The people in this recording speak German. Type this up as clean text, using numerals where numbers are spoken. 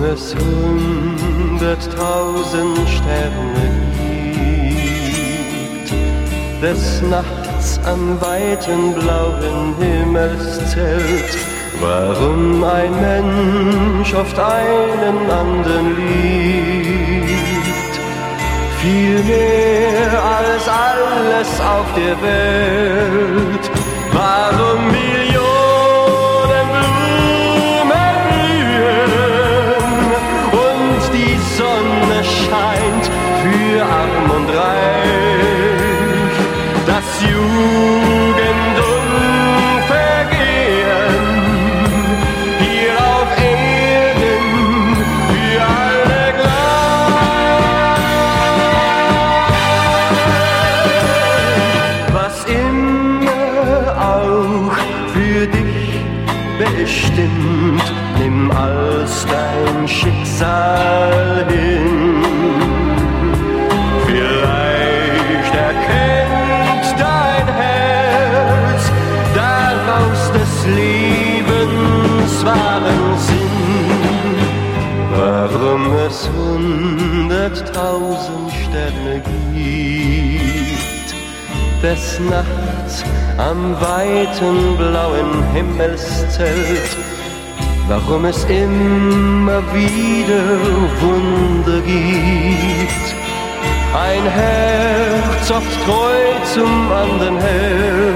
es 100.000 Sterne gibt, des Nachts am weiten blauen Himmelszelt, warum ein Mensch oft einen anderen liebt, viel mehr als alles auf der Welt, warum Millionen Blumen blühen und die Sonne scheint für Arm und Reich, das Jugend und Vergehen hier auf Erden für alle gleich. Was immer auch für dich bestimmt, nimm als dein Schicksal hin. Vielleicht erkennt dein Herz daraus des Lebens wahren Sinn, warum es 100.000 Sterne gibt, des Nachts am weiten blauen Himmelszelt, warum es immer wieder Wunder gibt, ein Herz oft treu zum anderen hält,